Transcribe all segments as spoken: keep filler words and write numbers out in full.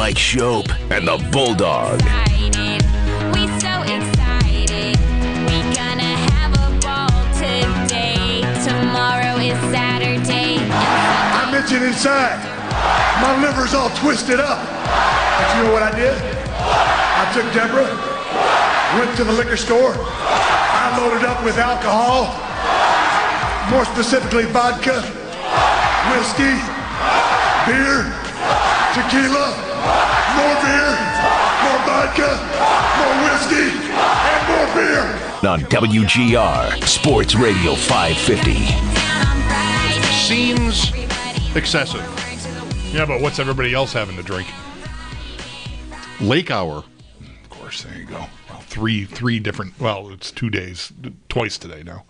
Mike Schopp and the Bulldog. We so excited. We gonna have a ball today. Tomorrow is Saturday. I'm itching inside. My liver's all twisted up. But you know what I did? I took Deborah, went to the liquor store. I loaded up with alcohol, more specifically vodka, whiskey, beer, tequila, more beer, more vodka, more whiskey, and more beer. On W G R, Sports Radio five fifty. Seems excessive. Yeah, but what's everybody else having to drink? Lake Hour. Of course, there you go. Well, three, three different. Well, it's two days, twice today now.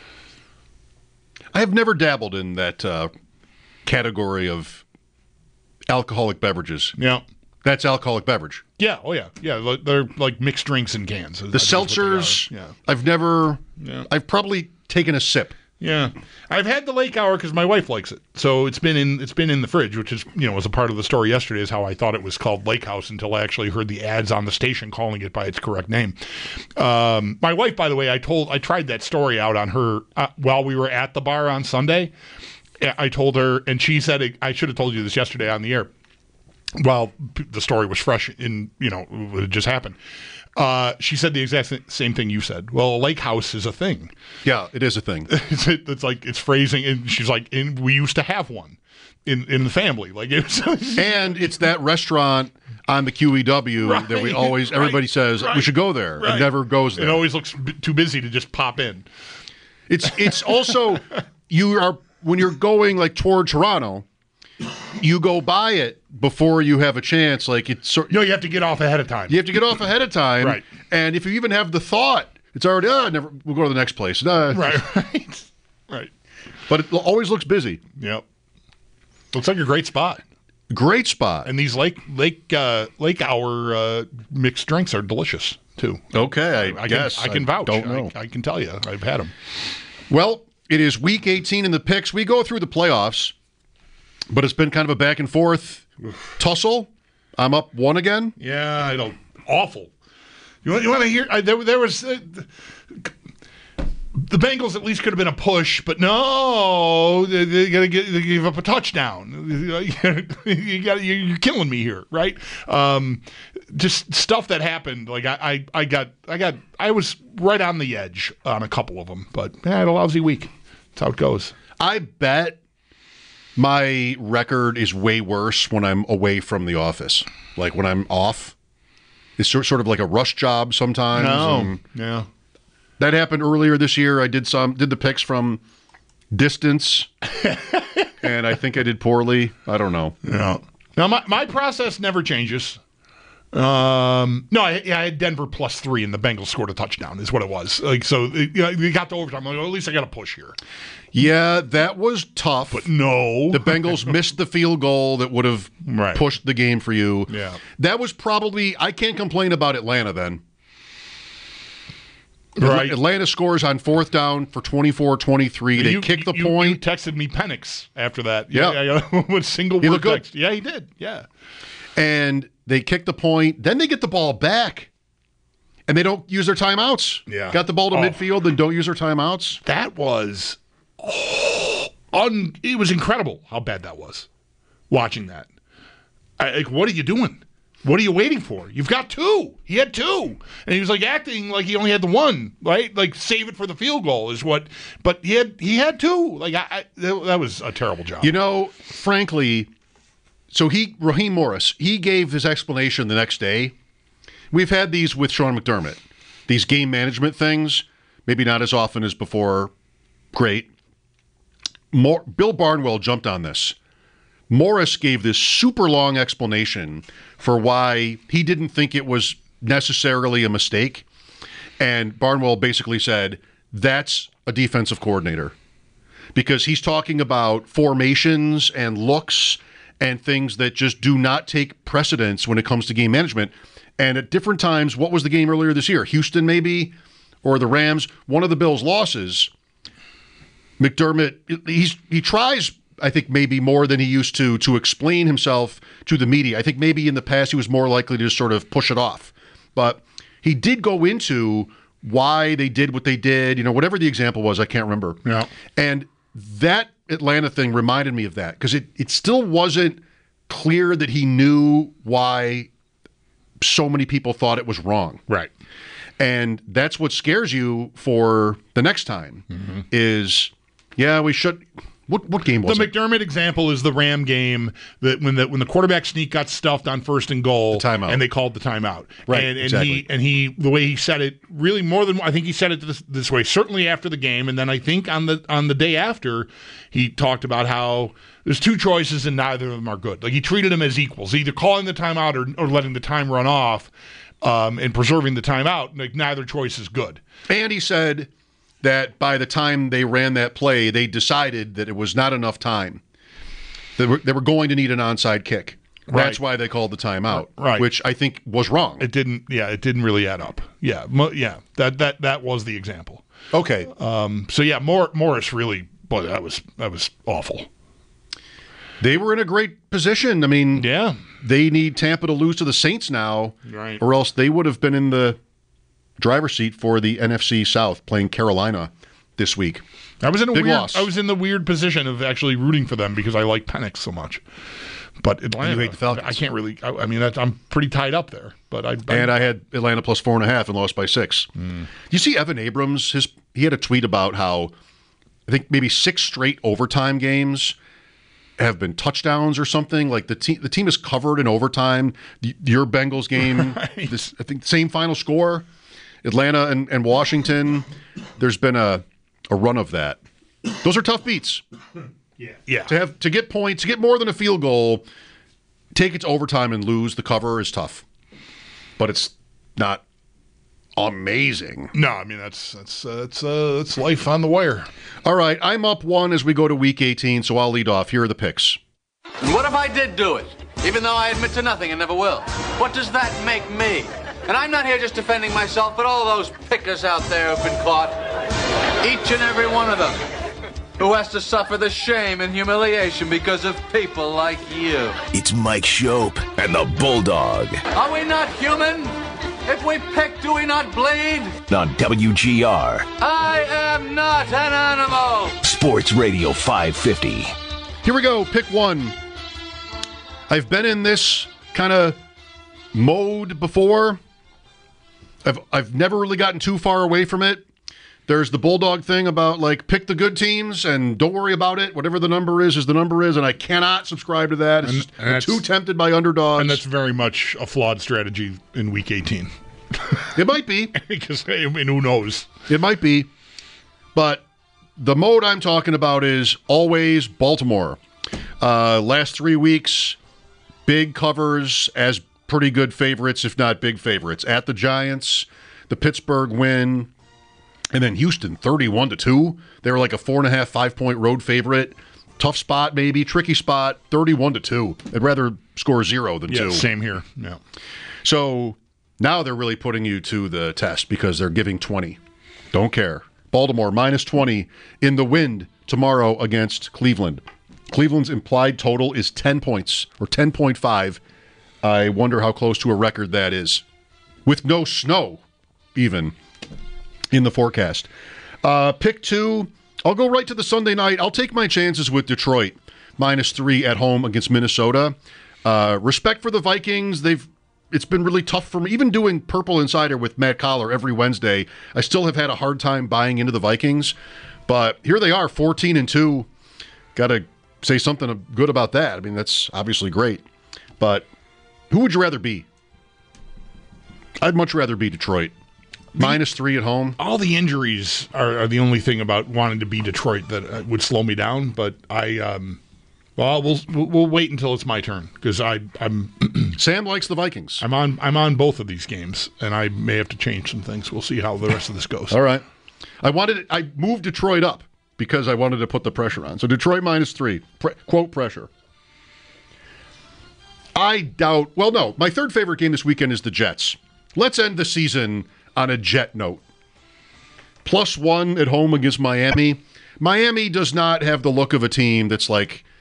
I have never dabbled in that uh, category of alcoholic beverages. Yeah, that's alcoholic beverage. Yeah. Oh, yeah. Yeah. They're like mixed drinks in cans. The seltzers. Yeah. I've never. Yeah. I've probably taken a sip. Yeah, I've had the Lake Hour because my wife likes it, so it's been in it's been in the fridge, which is you know was a part of the story yesterday. Is how I thought it was called Lake House until I actually heard the ads on the station calling it by its correct name. Um, my wife, by the way, I told I tried that story out on her uh, while we were at the bar on Sunday. I told her, and she said it, I should have told you this yesterday on the air. While the story was fresh in you know it just happened. Uh, she said the exact same thing you said. Well, a lake house is a thing. Yeah, it is a thing. it's, it's like it's phrasing, and she's like, and we used to have one in, in the family. Like, it was, and it's that restaurant on the Q E W right, that we always everybody right, says right, we should go there. Right. It never goes there. It always looks b- too busy to just pop in. It's it's also you are when you're going like toward Toronto. You go by it before you have a chance. Like it's no, you have to get off ahead of time. You have to get off ahead of time, right? And if you even have the thought, it's already oh, never. We'll go to the next place, no. right? Right, right. But it always looks busy. Yep. Looks like a great spot. Great spot. And these lake lake uh, lake hour uh, mixed drinks are delicious too. Okay, I, I guess can, I can I vouch. Don't know. I, I can tell you, I've had them. Well, it is week eighteen in the picks. We go through the playoffs. But it's been kind of a back and forth tussle. I'm up one again. Yeah, I don't. Awful. You want, you want to hear? I, there, there was uh, the Bengals at least could have been a push, but no, they, they got to give up a touchdown. You got you're killing me here, right? Um, just stuff that happened. Like I, I, I got, I got, I was right on the edge on a couple of them, but yeah, I had a lousy week. That's how it goes. I bet. My record is way worse when I'm away from the office. Like when I'm off, it's sort of like a rush job sometimes. No, yeah. That happened earlier this year. I did some, did the picks from distance, and I think I did poorly. I don't know. Yeah. Now my, my process never changes. Um, no, I, yeah, I had Denver plus three, and the Bengals scored a touchdown. Is what it was. Like so, it, you know, we got to overtime. I'm like, well, at least I got a push here. Yeah, that was tough. But no. The Bengals missed the field goal that would have right. pushed the game for you. Yeah. That was probably, I can't complain about Atlanta then. Right. Atlanta scores on fourth down for twenty-four twenty-three. They you, kick the you, point. You texted me Penix after that. Yeah. yeah, yeah. With single he word looked good. text. Yeah, he did. Yeah. And they kick the point. Then they get the ball back. And they don't use their timeouts. Yeah. Got the ball to oh. midfield and don't use their timeouts. That was oh, un, it was incredible how bad that was. Watching that. I, like, what are you doing? What are you waiting for? You've got two. He had two. And he was like acting like he only had the one, right? Like save it for the field goal is what, but he had he had two. Like I, I that was a terrible job. You know, frankly, so he, Raheem Morris, he gave his explanation the next day. We've had these with Sean McDermott, these game management things, maybe not as often as before. Great. More, Bill Barnwell jumped on this. Morris gave this super long explanation for why he didn't think it was necessarily a mistake. And Barnwell basically said, that's a defensive coordinator. Because he's talking about formations and looks and things that just do not take precedence when it comes to game management. And at different times, what was the game earlier this year? Houston maybe? Or the Rams? One of the Bills' losses, McDermott, he's, he tries I think maybe more than he used to to explain himself to the media. I think maybe in the past he was more likely to just sort of push it off. But he did go into why they did what they did, you know, whatever the example was, I can't remember. Yeah. And that Atlanta thing reminded me of that because it, it still wasn't clear that he knew why so many people thought it was wrong. Right. And that's what scares you for the next time mm-hmm. is, yeah, we should. What what game was the it? The McDermott example is the Ram game that when the when the quarterback sneak got stuffed on first and goal, the timeout. And they called the timeout. Right, and, and exactly. he and he the way he said it really more than I think he said it this, this way. Certainly after the game, and then I think on the on the day after, he talked about how there's two choices and neither of them are good. Like he treated them as equals, either calling the timeout or, or letting the time run off, um, and preserving the timeout. Like neither choice is good. And he said that by the time they ran that play, they decided that it was not enough time. They were, they were going to need an onside kick. Right. That's why they called the timeout, right. which I think was wrong. It didn't. Yeah, it didn't really add up. Yeah, mo- yeah. That that that was the example. Okay. Um. So yeah, Mor- Morris really, boy, that was that was awful. They were in a great position. I mean, yeah, they need Tampa to lose to the Saints now, right. or else they would have been in the driver's seat for the N F C South playing Carolina this week. I was in a Big weird. loss. I was in the weird position of actually rooting for them because I like Penix so much. But Atlanta, you hate the Falcons. I can't really. I, I mean, that's, I'm pretty tied up there. But I, I and I had Atlanta plus four and a half and lost by six. Mm. You see, Evan Abrams, his he had a tweet about how I think maybe six straight overtime games have been touchdowns or something. Like the team, the team is covered in overtime. The, your Bengals game, right. this I think same final score. Atlanta and, and Washington. There's been a a run of that. Those are tough beats. Yeah, yeah. To have to get points, to get more than a field goal, take it to overtime and lose the cover is tough. But it's not amazing. No, I mean that's that's uh, that's uh, that's life on the wire. All right, I'm up one as we go to week eighteen, so I'll lead off. Here are the picks. What if I did do it, even though I admit to nothing and never will? What does that make me? And I'm not here just defending myself, but all those pickers out there who've been caught. Each and every one of them. Who has to suffer the shame and humiliation because of people like you. It's Mike Shope and the Bulldog. Are we not human? If we pick, do we not bleed? On W G R. I am not an animal. Sports Radio five fifty. Here we go, pick one. I've been in this kind of mode before. I've I've never really gotten too far away from it. There's the Bulldog thing about, like, pick the good teams and don't worry about it. Whatever the number is, is the number is, and I cannot subscribe to that. It's and, just, and I'm too tempted by underdogs. And that's very much a flawed strategy in Week eighteen. It might be. Because, I mean, who knows? It might be. But the mode I'm talking about is always Baltimore. Uh, last three weeks, big covers as pretty good favorites, if not big favorites. At the Giants, the Pittsburgh win, and then Houston, thirty-one to two. They were like a four and a half, five point road favorite. Tough spot, maybe tricky spot. thirty-one to two. I'd rather score zero than yeah, two. Same here. Yeah. So now they're really putting you to the test because they're giving twenty. Don't care. Baltimore minus twenty in the wind tomorrow against Cleveland. Cleveland's implied total is ten points or ten point five. I wonder how close to a record that is. With no snow, even. In the forecast. Uh, pick two, I'll go right to the Sunday night. I'll take my chances with Detroit, minus three at home against Minnesota. Uh, respect for the Vikings. They've It's been really tough for me. Even doing Purple Insider with Matt Collar every Wednesday, I still have had a hard time buying into the Vikings. But here they are, fourteen and two. Got to say something good about that. I mean, that's obviously great. But who would you rather be? I'd much rather be Detroit. Minus three at home. All the injuries are, are the only thing about wanting to be Detroit that uh, would slow me down. But I, um, well, we'll we'll wait until it's my turn because I I'm Sam likes the Vikings. I'm on I'm on both of these games, and I may have to change some things. We'll see how the rest of this goes. All right. I wanted I moved Detroit up because I wanted to put the pressure on. So Detroit minus three. Pre- quote pressure. I doubt. Well, no. My third favorite game this weekend is the Jets. Let's end the season on a Jet note. Plus one at home against Miami. Miami does not have the look of a team that's like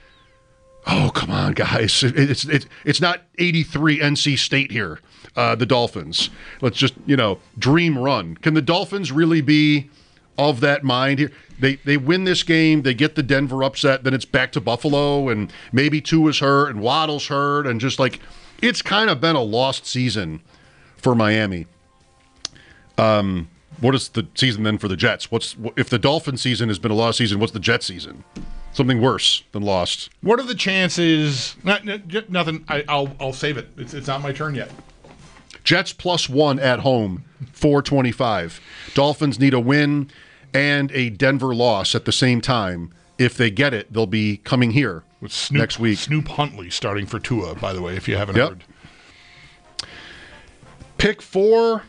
Oh, come on, guys. It, it's it's it's not eighty-three N C State here, uh, the Dolphins. Let's just, you know, dream run. Can the Dolphins really be of that mind here? They they win this game, they get the Denver upset, then it's back to Buffalo, and maybe Tua's hurt, and Waddle's hurt, and just like, it's kind of been a lost season for Miami. Um, what is the season then for the Jets? What's if the Dolphin season has been a lost season, what's the Jet season? Something worse than lost. What are the chances? Not, not, nothing. I, I'll I'll save it. It's it's not my turn yet. Jets plus one at home, four twenty-five. Dolphins need a win and a Denver loss at the same time. If they get it, they'll be coming here With Snoop, next week. Snoop Huntley starting for Tua, by the way, if you haven't Yep. heard. Pick four.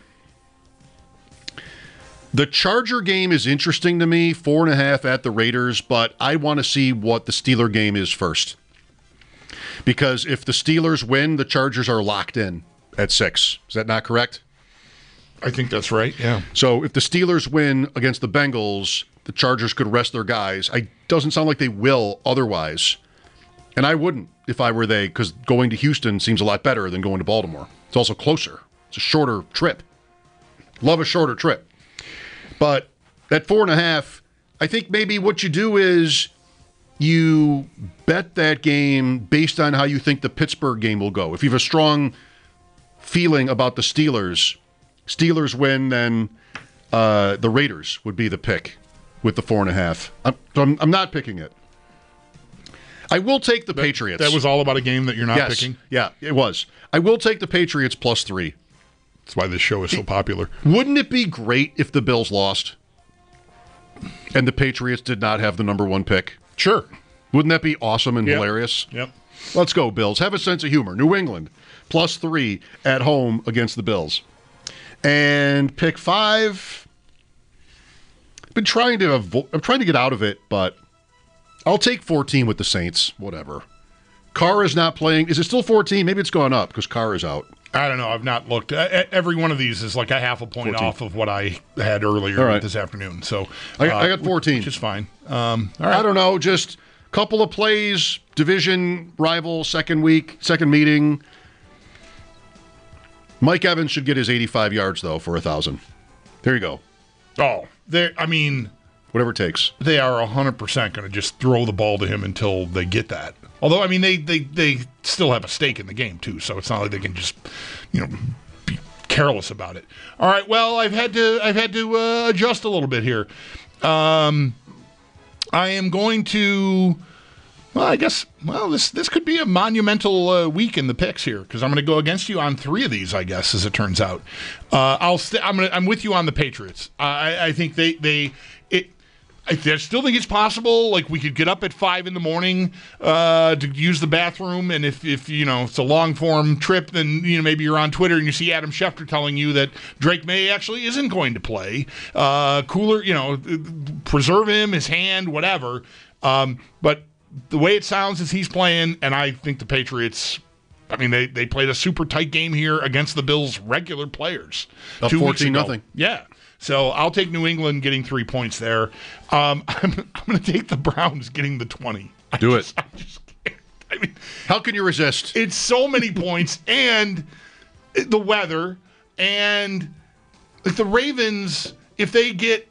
The Charger game is interesting to me, four and a half at the Raiders, but I want to see what the Steeler game is first. Because if the Steelers win, the Chargers are locked in at six. Is that not correct? I think that's right, yeah. So if the Steelers win against the Bengals, the Chargers could rest their guys. It doesn't sound like they will otherwise. And I wouldn't if I were they, because going to Houston seems a lot better than going to Baltimore. It's also closer. It's a shorter trip. Love a shorter trip. But at four and a half, I think maybe what you do is you bet that game based on how you think the Pittsburgh game will go. If you have a strong feeling about the Steelers, Steelers win, then uh, the Raiders would be the pick with the four and a half. I'm, so I'm, I'm not picking it. I will take the That, Patriots. That was all about a game that you're not yes. picking? Yeah, it was. I will take the Patriots plus three. That's why this show is so popular. Wouldn't it be great if the Bills lost and the Patriots did not have the number one pick? Sure. Wouldn't that be awesome and Yep. hilarious? Yep. Let's go, Bills. Have a sense of humor. New England, plus three at home against the Bills. And pick five. I've been trying to avo- I'm trying to get out of it, but I'll take fourteen with the Saints. Whatever. Carr is not playing. Is it still fourteen? Maybe it's gone up because Carr is out. I don't know. I've not looked. Uh, every one of these is like a half a point fourteen. off of what I had earlier All right. this afternoon. So I got- uh, I got fourteen. which is fine. Um, all right. I don't know, just a couple of plays, division rival, second week, second meeting. Mike Evans should get his eighty-five yards, though, for one thousand. There you go. Oh, they. I mean, Whatever it takes. they are one hundred percent going to just throw the ball to him until they get that. Although, I mean, they, they, they still have a stake in the game, too, so it's not like they can just, you know, be careless about it. All right, well, I've had to I've had to uh, adjust a little bit here. Um, I am going to, well, I guess, well, this this could be a monumental uh, week in the picks here because I'm going to go against you on three of these, I guess, as it turns out. Uh, I'll st- I'm gonna, I'm with you on the Patriots. I, I think they they it. I th- still think it's possible. Like we could get up at five in the morning uh, to use the bathroom, and if, if you know it's a long form trip, then you know maybe you're on Twitter and you see Adam Schefter telling you that Drake May actually isn't going to play. Uh, cooler, you know, preserve him, his hand, whatever. Um, but the way it sounds is he's playing, and I think the Patriots. I mean, they, they played a super tight game here against the Bills' regular players. Up two weeks fourteen ago. nothing. Yeah. So I'll take New England getting three points there. Um, I'm, I'm going to take the Browns getting the twenty. I Do just- it. I just can't. I mean, How can you resist? it's so many points and the weather and like the Ravens, if they get,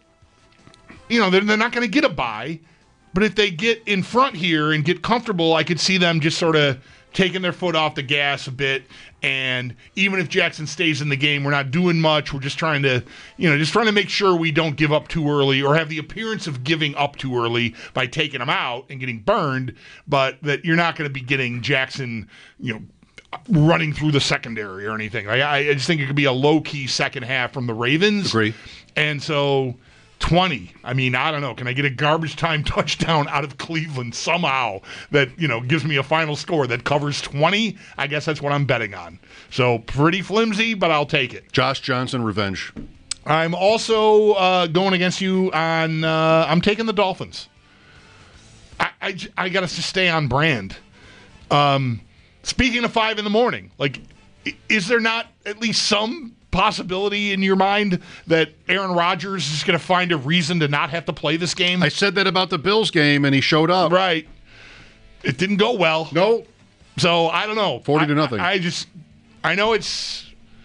you know, they're, they're not going to get a bye, but if they get in front here and get comfortable, I could see them just sort of taking their foot off the gas a bit. And even if Jackson stays in the game, we're not doing much. We're just trying to, you know, just trying to make sure we don't give up too early or have the appearance of giving up too early by taking them out and getting burned, but that you're not going to be getting Jackson, you know, running through the secondary or anything. Like, I, I just think it could be a low-key second half from the Ravens. Agree. And so twenty. I mean, I don't know. Can I get a garbage time touchdown out of Cleveland somehow that, you know, gives me a final score that covers twenty? I guess that's what I'm betting on. So pretty flimsy, but I'll take it. Josh Johnson revenge. I'm also uh, going against you on, uh, I'm taking the Dolphins. I, I, I got to stay on brand. Um, speaking of five in the morning, like, i- is there not at least some possibility in your mind that Aaron Rodgers is going to find a reason to not have to play this game? I said that about the Bills game, and he showed up. Right. It didn't go well. No. So I don't know. forty I, to nothing. I, I just, I know it's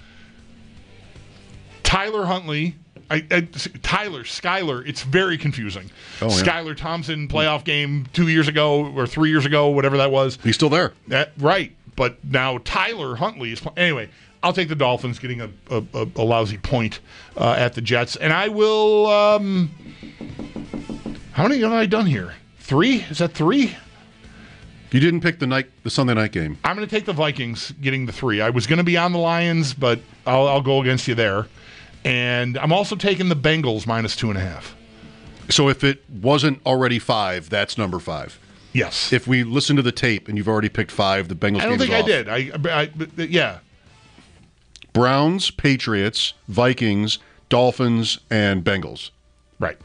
Tyler Huntley. I, I, Tyler, Skyler, it's very confusing. Oh, yeah. Skyler Thompson playoff game two years ago or three years ago, whatever that was. He's still there. That, right. But now Tyler Huntley is playing. Anyway, I'll take the Dolphins getting a, a, a lousy point uh, at the Jets. And I will, um, how many have I done here? Three? Is that three? You didn't pick the night, the Sunday night game. I'm going to take the Vikings getting the three. I was going to be on the Lions, but I'll, I'll go against you there. And I'm also taking the Bengals minus two and a half. So if it wasn't already five, that's number five. Yes. If we listen to the tape and you've already picked five, the Bengals I don't game think is I off. did. I, I, I yeah. Browns, Patriots, Vikings, Dolphins, and Bengals. Right.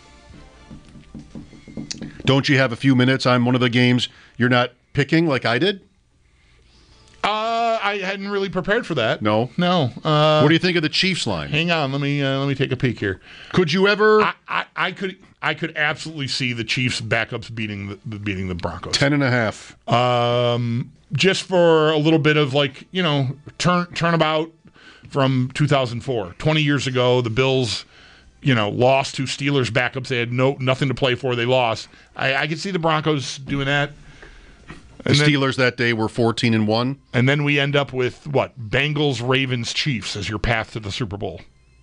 Don't you have a few minutes on one of the games you're not picking like I did? Uh, I hadn't really prepared for that. No? No. Uh, What do you think of the Chiefs line? hang on. Let me uh, let me take a peek here. Could you ever I, I, I could I could absolutely see the Chiefs backups beating the, the beating the Broncos. ten and a half? Um, just for a little bit of like you know turn turnabout from two thousand four, twenty years ago. The Bills, you know, lost to Steelers backups. They had no nothing to play for. They lost. I, I could see the Broncos doing that. The And then, Steelers that day were fourteen and one. and then we end up with what? Bengals, Ravens, Chiefs as your path to the Super Bowl.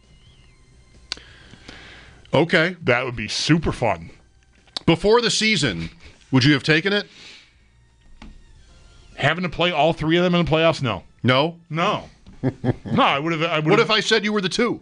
Okay. That would be super fun. Before the season, would you have taken it? Having to play all three of them in the playoffs? No. No. No. no, I would have. I would What have. if I said you were the two?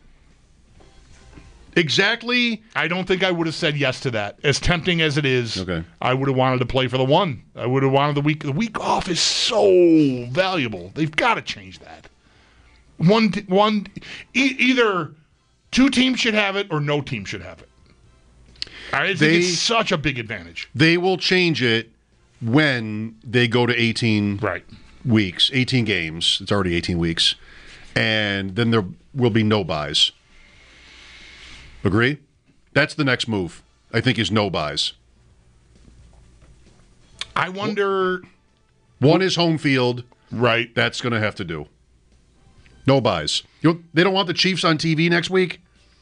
Exactly. I don't think I would have said yes to that. As tempting as it is, Okay. I would have wanted to play for the one. I would have wanted the week. The week off is so valuable. They've got to change that. One, t- one, e- either two teams should have it or no team should have it. I think They- it's such a big advantage. They will change it when they go to eighteen Right. weeks, eighteen games. It's already eighteen weeks. And then there will be no buys. Agree? That's the next move, I think, is no buys. I wonder. One is home field. Right. That's going to have to do. No buys. You know, they don't want the Chiefs on T V next week?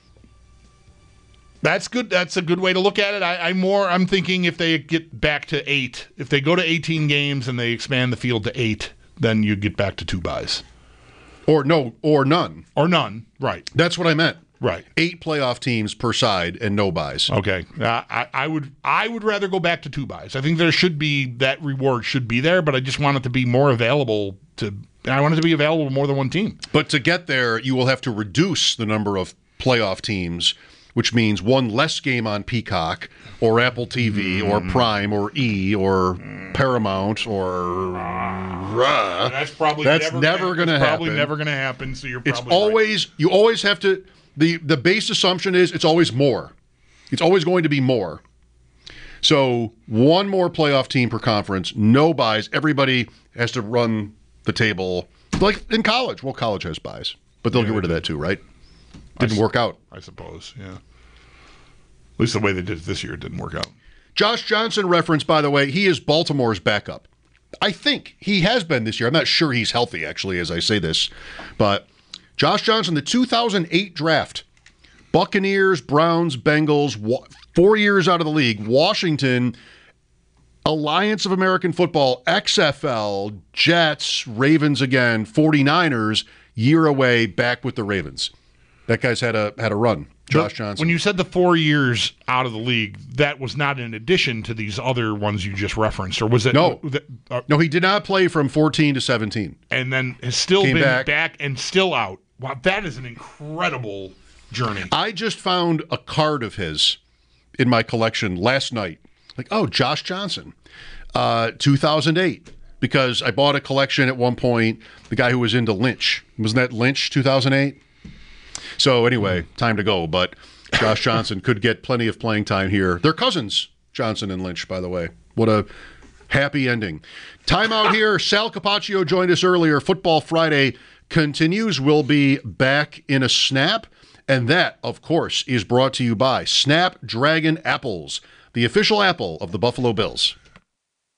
That's good. That's a good way to look at it. I, I'm more. I'm thinking if they get back to eight, if they go to eighteen games and they expand the field to eight, then you get back to two buys Or no, or none. or none. Right. That's what I meant. Right. Eight playoff teams per side and no buys. Okay. Uh, I, I would. I would rather go back to two buys. I think there should be that reward should be there, but I just want it to be more available to. I want it to be available to more than one team. But to get there, you will have to reduce the number of playoff teams, which means one less game on Peacock or Apple T V Mm. or Prime or E or Paramount or uh, That's probably That's never, never gonna, gonna it's Probably happen. never going to happen. So you're probably it's always you always have to the the base assumption is it's always more. It's always going to be more. So one more playoff team per conference, no buys. Everybody has to run the table like in college. Well, college has buys, but they'll Yeah, get rid they of that too, right? Didn't work out. I suppose. Yeah. At least the way they did it this year, it didn't work out. Josh Johnson reference, by the way, he is Baltimore's backup. I think he has been this year. I'm not sure he's healthy, actually, as I say this. But Josh Johnson, the two thousand eight draft, Buccaneers, Browns, Bengals, wa- four years out of the league, Washington, Alliance of American Football, X F L, Jets, Ravens again, 49ers, year away, back with the Ravens. That guy's had a had a run. Josh Johnson. When you said the four years out of the league, that was not in addition to these other ones you just referenced, or was it? No. that- uh, No, he did not play from fourteen to seventeen. and then has still Came been back. back. and still out. Wow, that is an incredible journey. I just found a card of his in my collection last night. Like, oh, Josh Johnson, uh, two thousand eight. Because I bought a collection at one point, the guy who was into Lynch. Wasn't that Lynch, two thousand eight? So anyway, time to go. But Josh Johnson could get plenty of playing time here. They're cousins, Johnson and Lynch, by the way. What a happy ending. Timeout here. Sal Capaccio joined us earlier. Football Friday continues. We'll be back in a snap. And that, of course, is brought to you by Snapdragon Apples, the official apple of the Buffalo Bills.